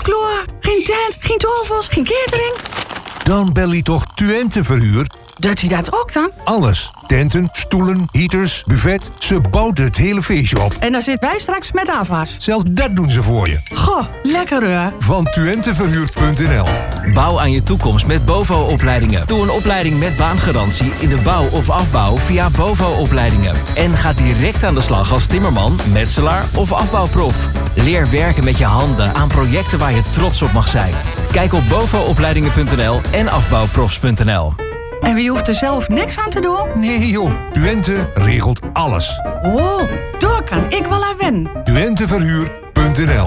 klaar. Geen tent, geen tafels, geen catering. Dan bel je toch Twente Verhuur? Doet hij dat ook dan? Alles. Tenten, stoelen, heaters, buffet. Ze bouwt het hele feestje op. En dan zit wij straks met afwas. Zelfs dat doen ze voor je. Goh, lekker hoor. Van twenteverhuur.nl. Bouw aan je toekomst met BOVO-opleidingen. Doe een opleiding met baangarantie in de bouw of afbouw via BOVO-opleidingen. En ga direct aan de slag als timmerman, metselaar of afbouwprof. Leer werken met je handen aan projecten waar je trots op mag zijn. Kijk op bovoopleidingen.nl en afbouwprofs.nl. En wie hoeft er zelf niks aan te doen? Nee joh, Twente regelt alles. Oh, daar kan ik wel aan wennen. Twenteverhuur.nl.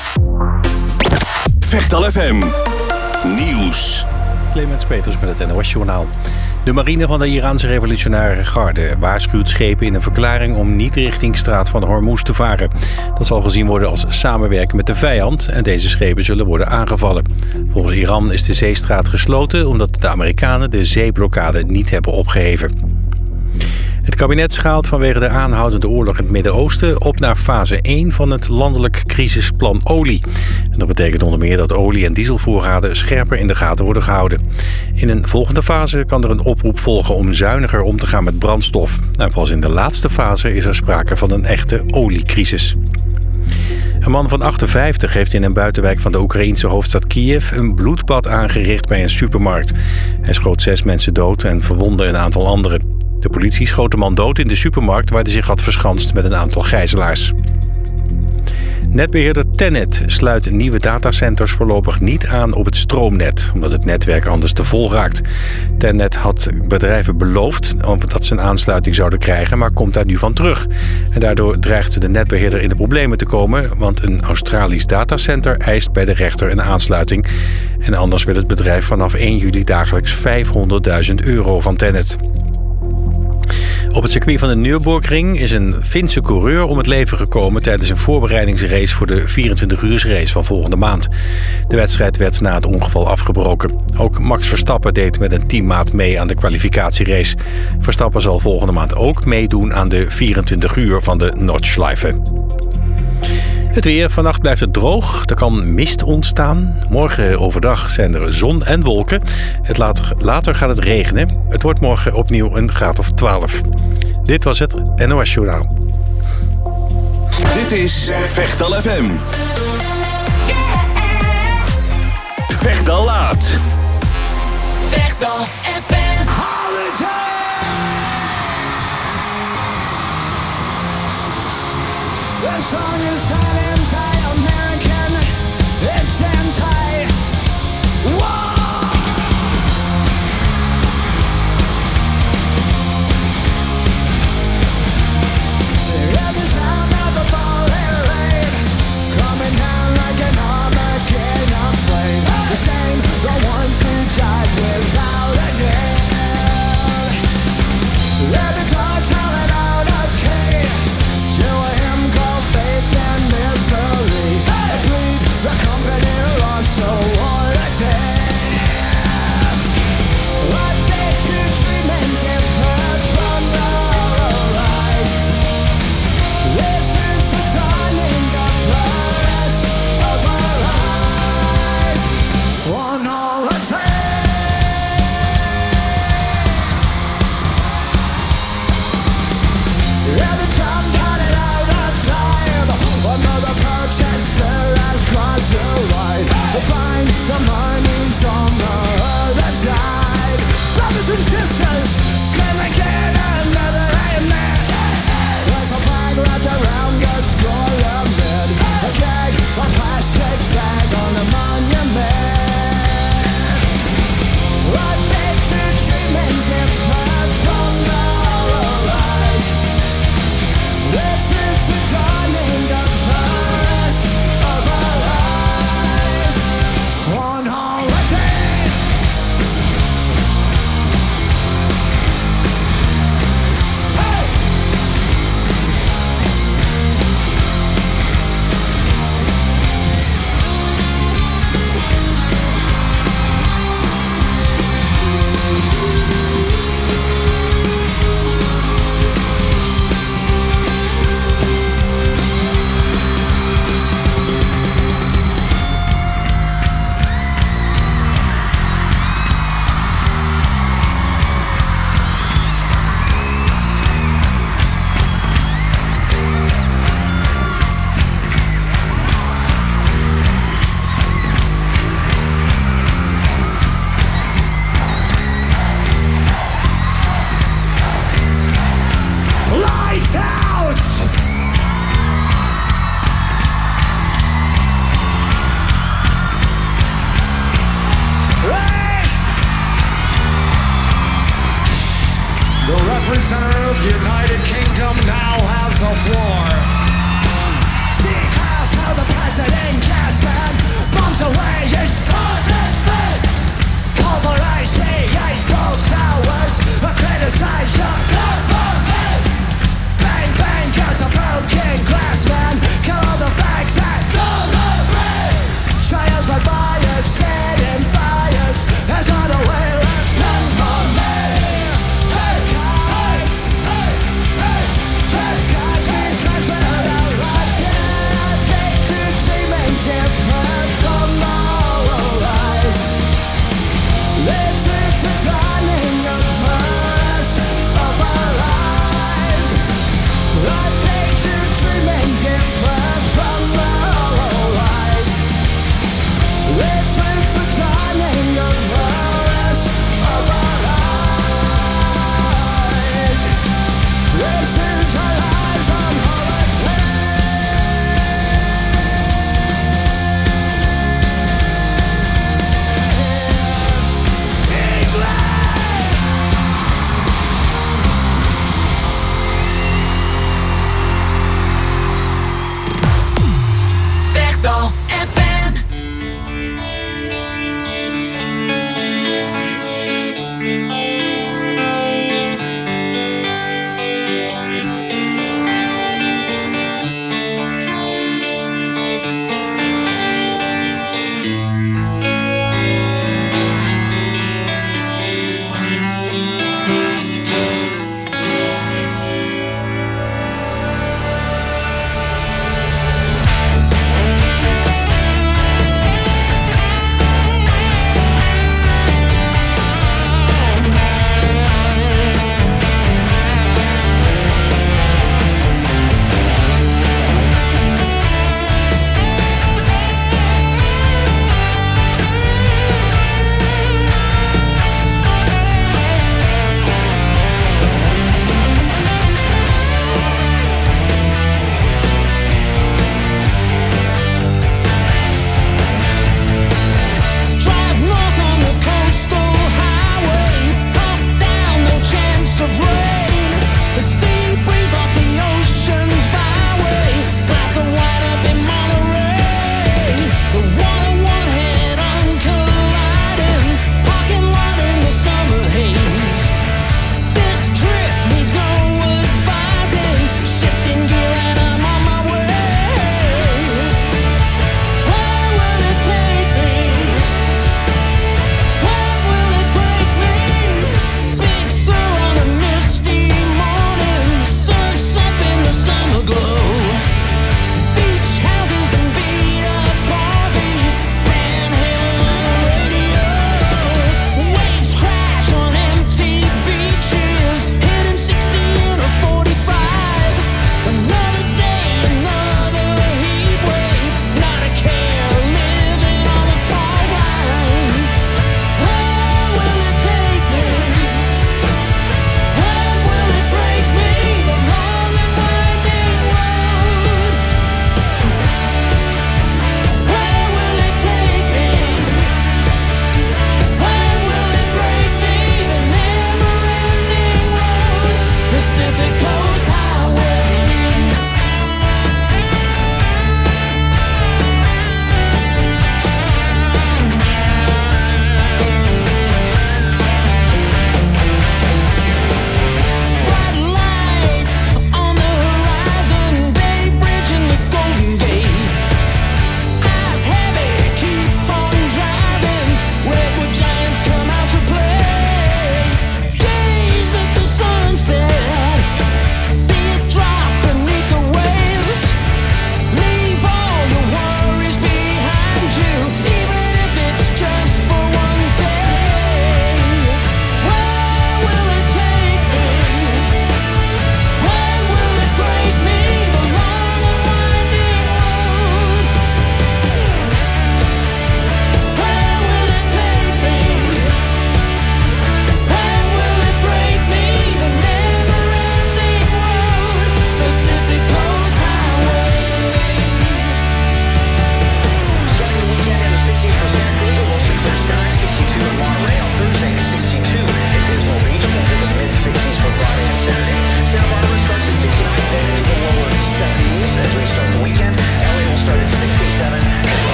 Vechtal FM Nieuws. Clemens Peters met het NOS-journaal. De marine van de Iraanse revolutionaire garde waarschuwt schepen in een verklaring om niet richting Straat van Hormuz te varen. Dat zal gezien worden als samenwerken met de vijand en deze schepen zullen worden aangevallen. Volgens Iran is de zeestraat gesloten omdat de Amerikanen de zeeblokkade niet hebben opgeheven. Het kabinet schaalt vanwege de aanhoudende oorlog in het Midden-Oosten op naar fase 1 van het landelijk crisisplan olie. En dat betekent onder meer dat olie- en dieselvoorraden scherper in de gaten worden gehouden. In een volgende fase kan er een oproep volgen om zuiniger om te gaan met brandstof. En pas in de laatste fase is er sprake van een echte oliecrisis. Een man van 58 heeft in een buitenwijk van de Oekraïense hoofdstad Kiev een bloedbad aangericht bij een supermarkt. Hij schoot 6 mensen dood en verwondde een aantal anderen. De politie schoot de man dood in de supermarkt waar hij zich had verschanst met een aantal gijzelaars. Netbeheerder TenneT sluit nieuwe datacenters voorlopig niet aan op het stroomnet, omdat het netwerk anders te vol raakt. TenneT had bedrijven beloofd dat ze een aansluiting zouden krijgen, maar komt daar nu van terug. En daardoor dreigt de netbeheerder in de problemen te komen, want een Australisch datacenter eist bij de rechter een aansluiting. En anders wil het bedrijf vanaf 1 juli dagelijks €500.000 van TenneT. Op het circuit van de Nürburgring is een Finse coureur om het leven gekomen tijdens een voorbereidingsrace voor de 24-uursrace van volgende maand. De wedstrijd werd na het ongeval afgebroken. Ook Max Verstappen deed met een teammaat mee aan de kwalificatierace. Verstappen zal volgende maand ook meedoen aan de 24 uur van de Nordschleife. Het weer. Vannacht blijft het droog. Er kan mist ontstaan. Morgen overdag zijn er zon en wolken. Later gaat het regenen. Het wordt morgen opnieuw een graad of 12. Dit was het NOS Journaal. Dit is Vechtal FM. Vechtal laat. Vechtal FM. The song is not anti-American, it's anti-war. Hear the sound of the falling rain, coming down like an Armageddon flame. The same, the ones who died without a name. Let the dogs holler out of Cain, to a hymn called faith and misery. I bleed the company lost, so what a day. What they to treatment different from the rise. This is the dawning of the rest of our lives. One holiday. Every time got it out of time. Another protester has crossed the line. We'll find the money's on the other side. Brothers and sisters, can I get another amen? There's a flag wrapped around the skull of men. A gag, a plastic bag on a monument. What makes a treatment different from the rise? This is the dawning of the rest of our lives. One holiday. Conference on Earth, United Kingdom now has a floor. See clouds how the president gas man bombs away his punishment. Pulverize the Eiffel Towers, criticize your government. Bang bang goes a broken glass man, kill all the facts and throw the rain. Trials by violence, setting fires, there's not a way left none for me. Just cause, just cause we crash without rising. I think to dreaming different tomorrow.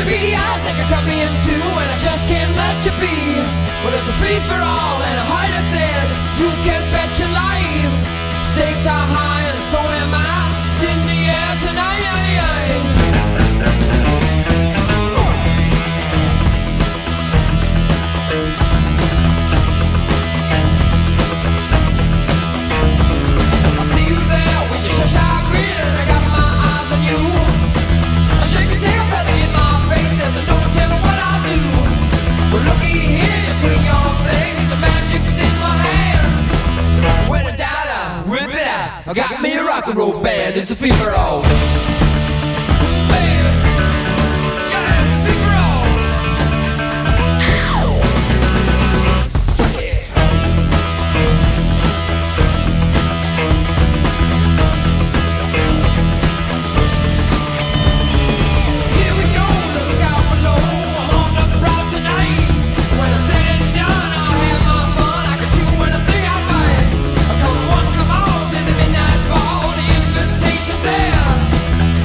beady eyes that can cut me in two, and I just can't let you be. Well, it's a free for all, and a heart I said, you can bet your life. Stakes are high, and so am I. It's in the air tonight. I got me a rock and roll band, it's a fever all. Baby, yeah, it's a fever all. Suck it. Here we go, look out below. I'm on the prowl tonight. When I said it done, I'll have my fun. I can chew anything I bite. Come on, come on. Midnight ball, the invitation's there.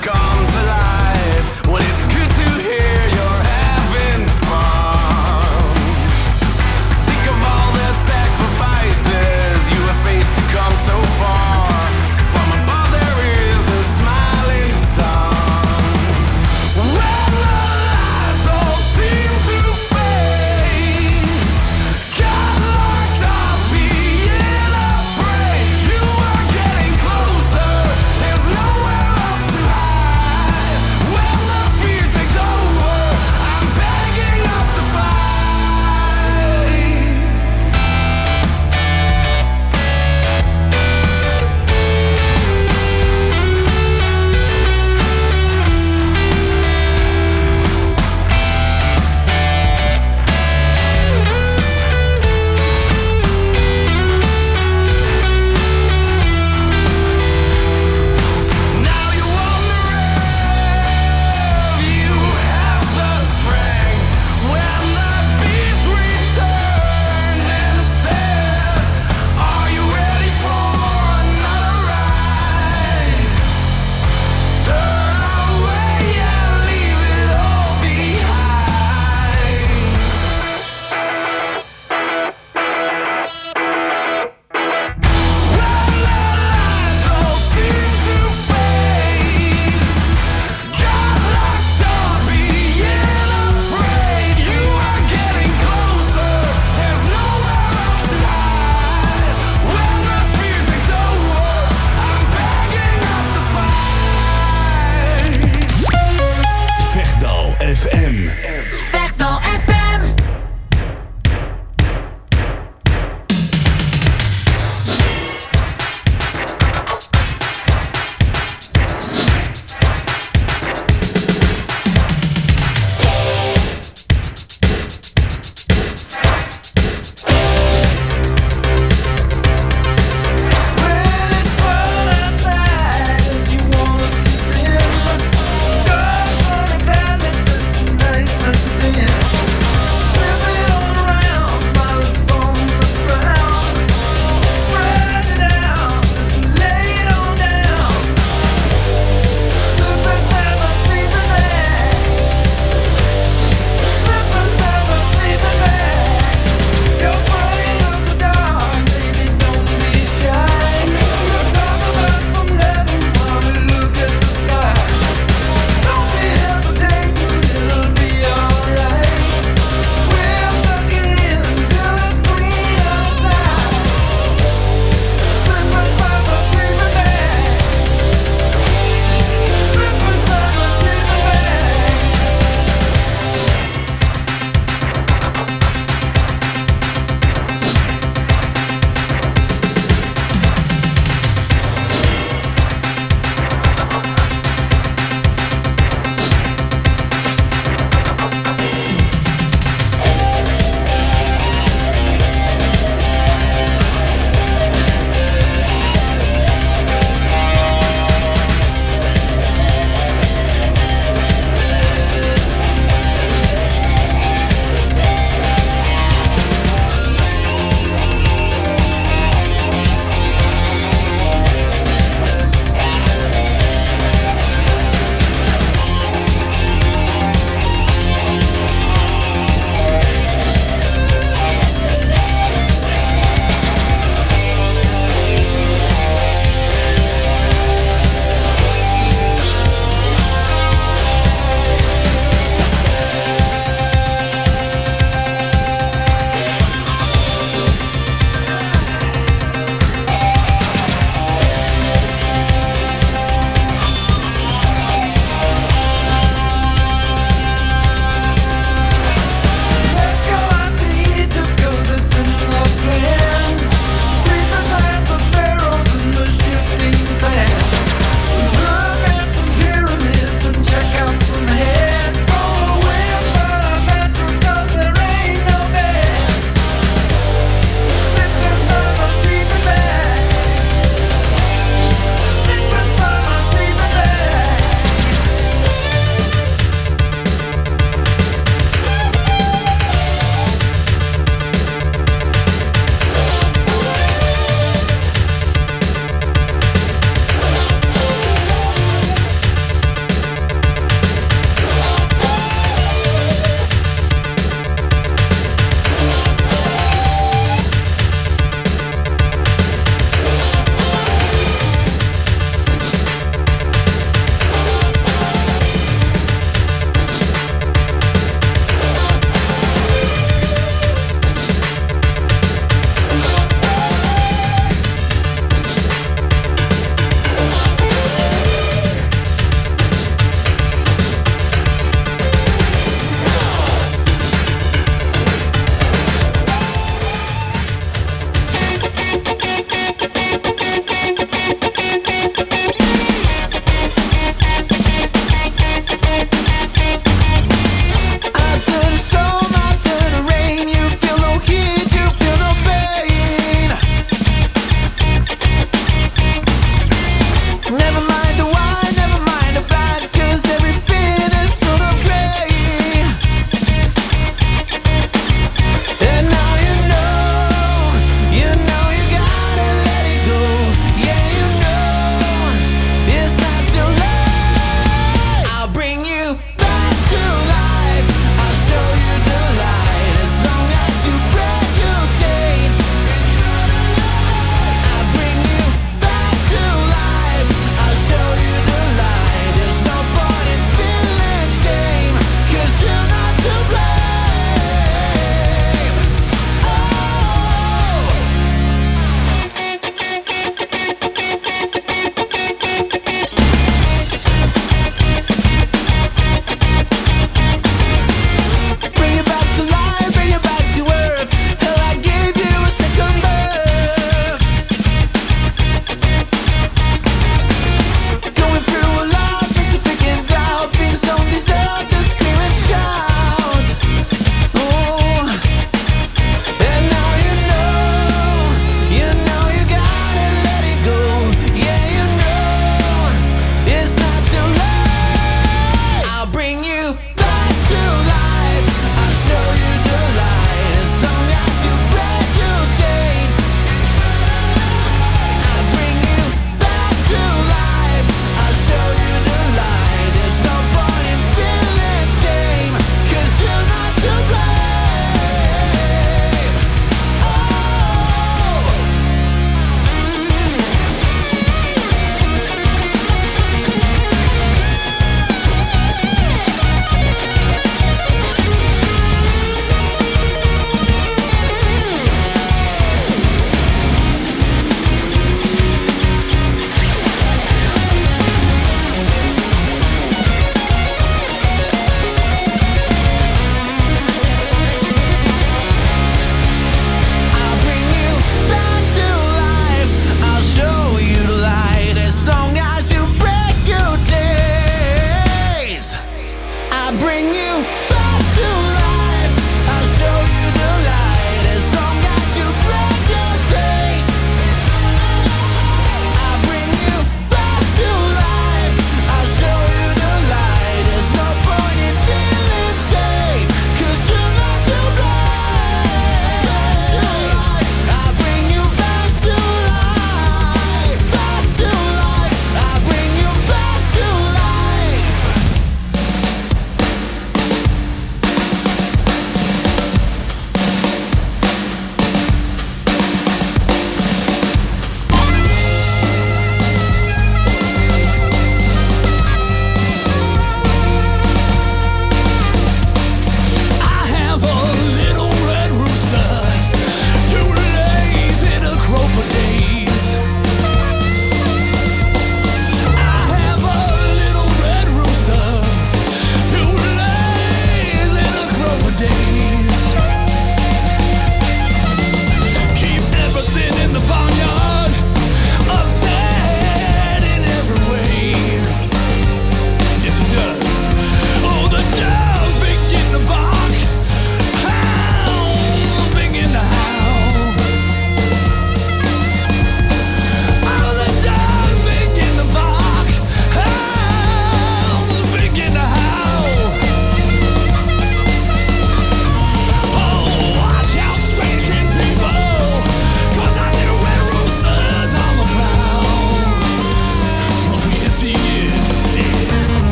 come to life. Well, it's good to hear you're having fun. Think of all the sacrifices you have faced to come so far. From above there is a smiling sun. When the lights all seem to fade, got locked up being afraid. You are getting closer, there's nowhere else to hide.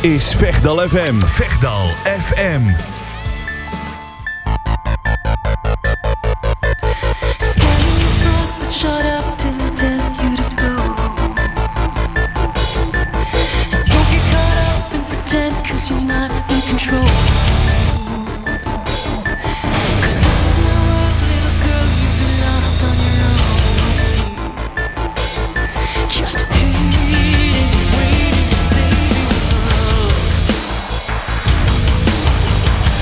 is Vechtal FM. Vechtal FM. Shut up till I tell you to go. And don't get caught up and pretend, 'cause you're not in control. 'Cause this is my world, little girl, you've been lost on your own. Just waiting and saving the world.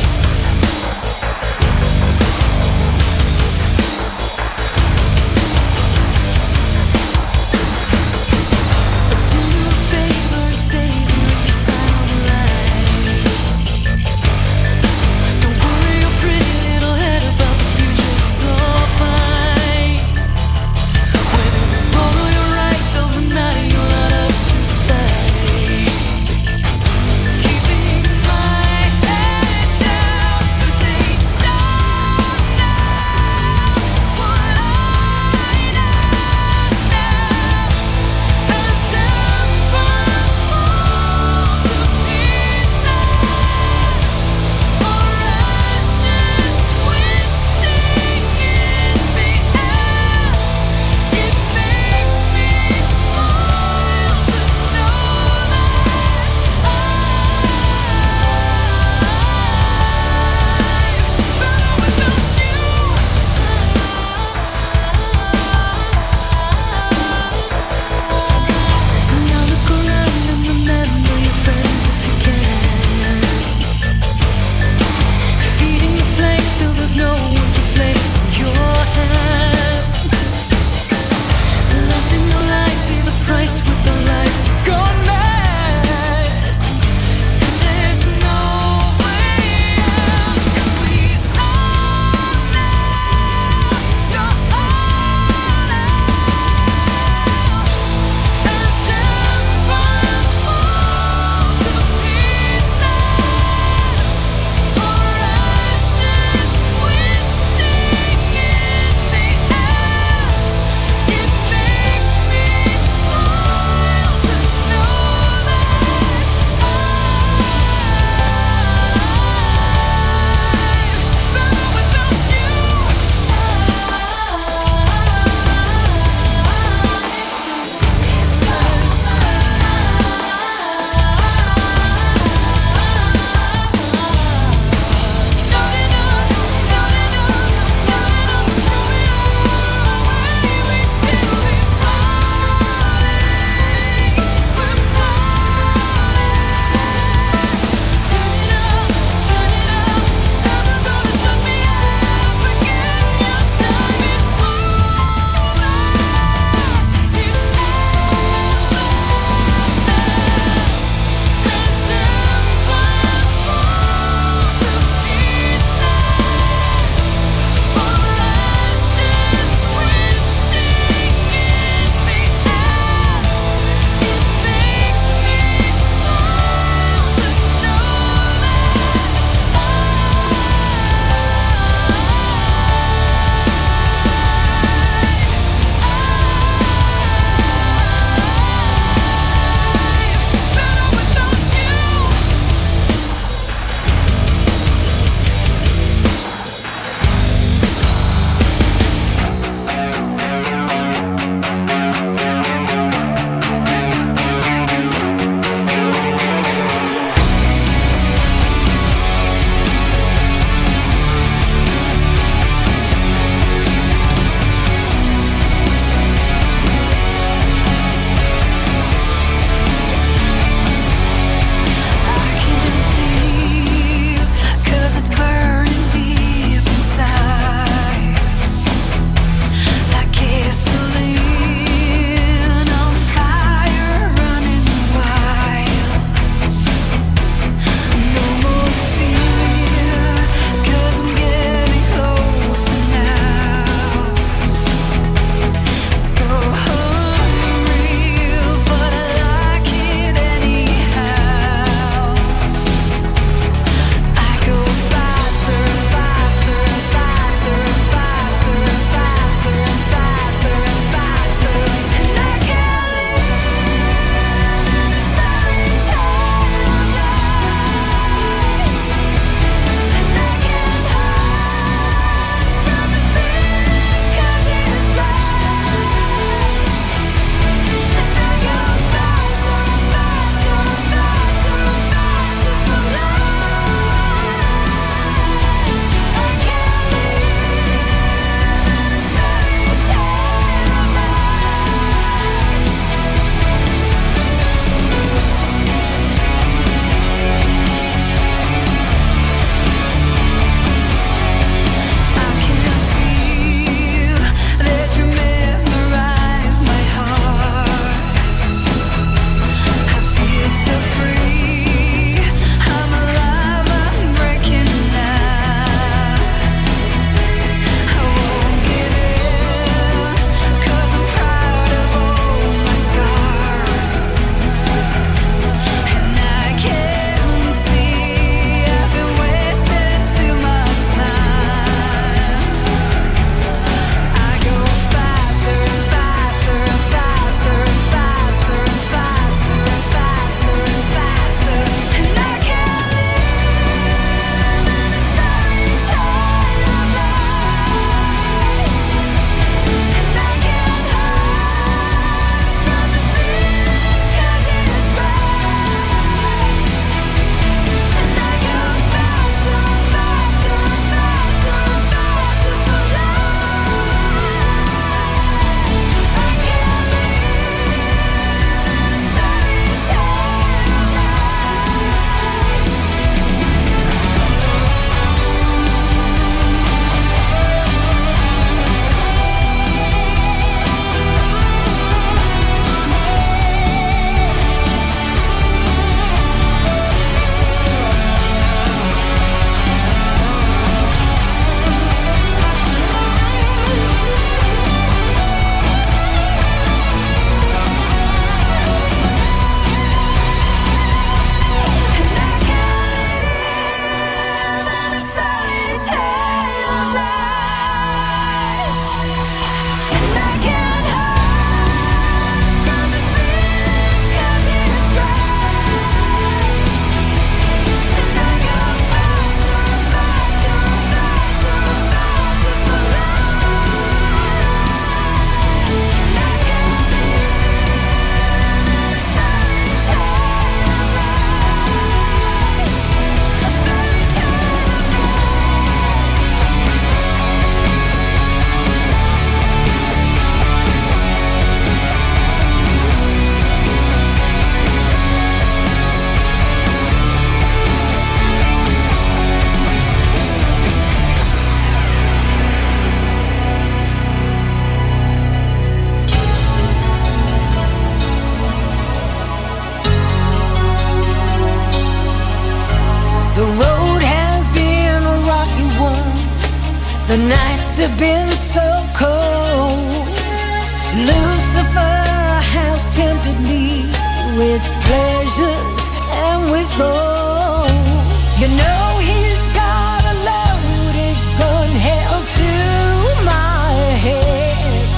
nights have been so cold. Lucifer has tempted me with pleasures and with gold. You know he's got a loaded gun held to my head.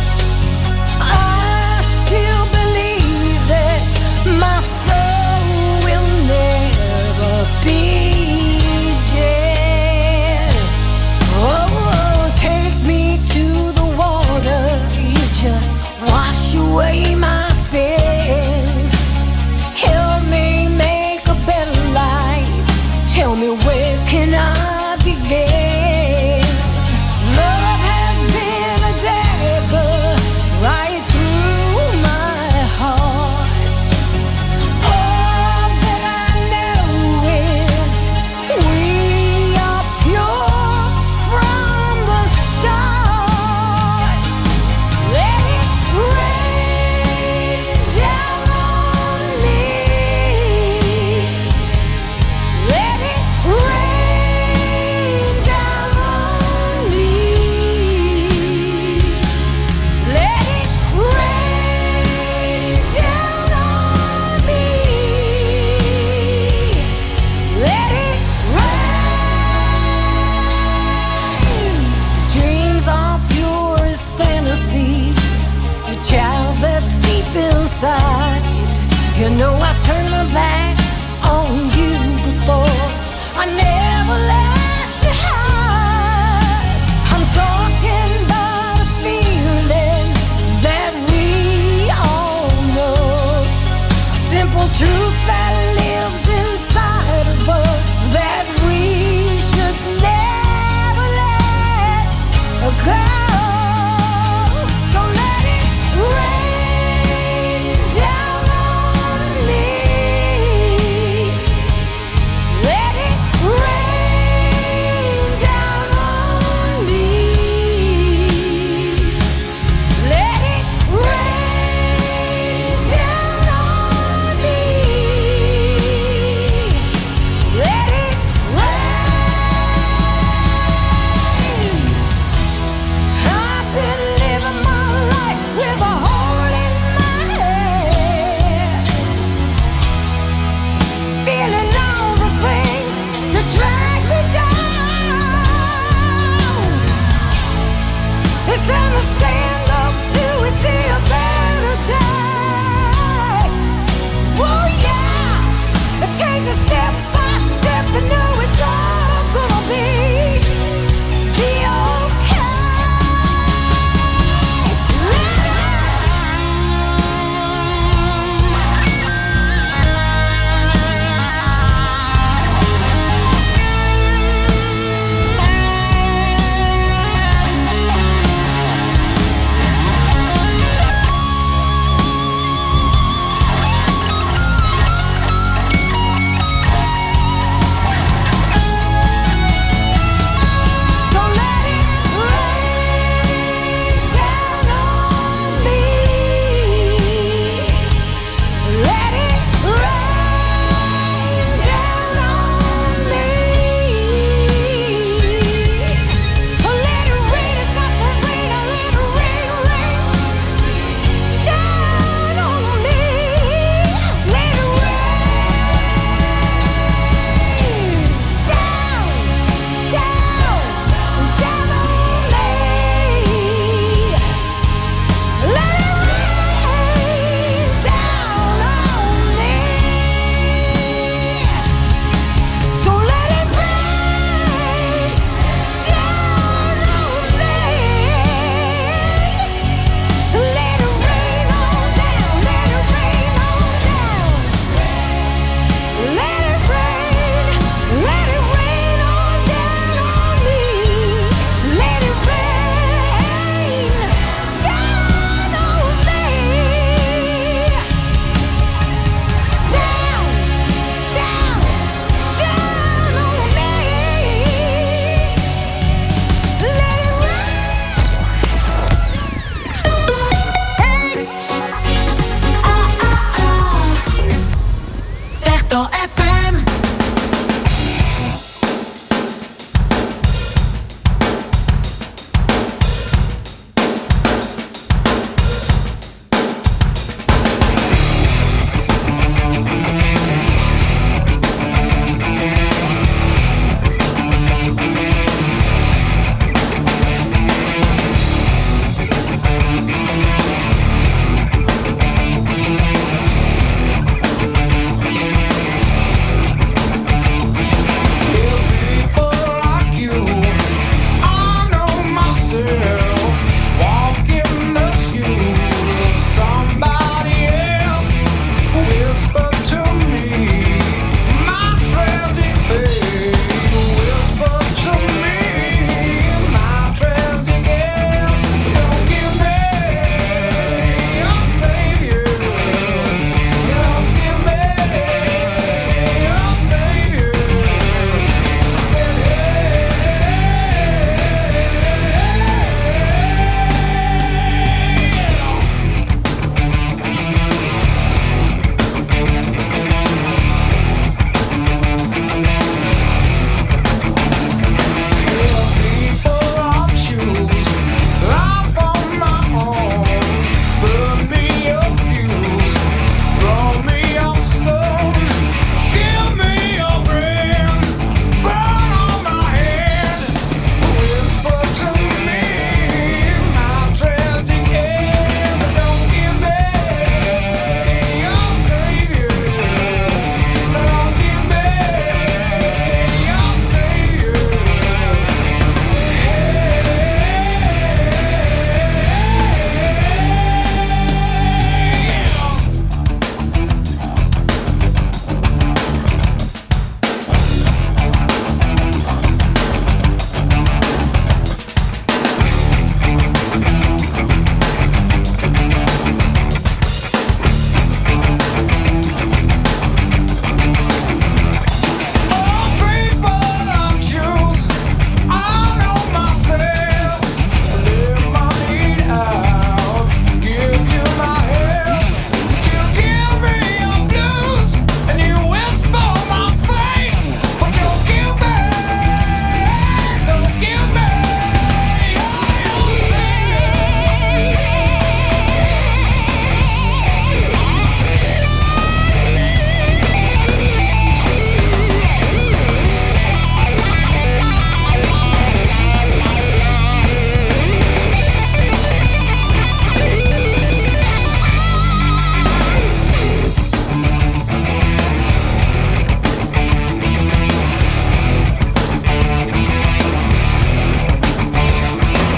I still believe that my soul will never be dead. Oh, take me to the water, you just wash away my sins. Help me make a better life. Tell me, where can I begin? Love has been a dagger right through my heart. All that I know is we are pure from the start. Let it rain down on me. Let it rain down on me. Let it rain down on me. Let it rain. Dreams are pure as fantasy. The child that's deep inside. You know I turned my back on you before. I never let you hide. I'm talking about a feeling that we all know. A simple truth that lives inside of us that we should never let go. So let it rain down on me. Let it rain down on me. Let it rain down on me. Let it rain. I've been living my life with a hole in my head, feeling all the things that drag me down. It's time to stand up till we see a better day. Oh yeah, take it step by step and know it's all gonna be okay. So let it rain down on me. Let it rain down on me. Let it rain, it's got to rain. Let it rain, rain down on me. Let it rain down, down, down on me. Let it rain down on me. So let it rain down on me. Let it rain on down. Let it rain on down. Let it rain. Let it rain on down on me. Let it rain down on me. Down, down, down on me. Let it rain. Hey. Vechtal FM.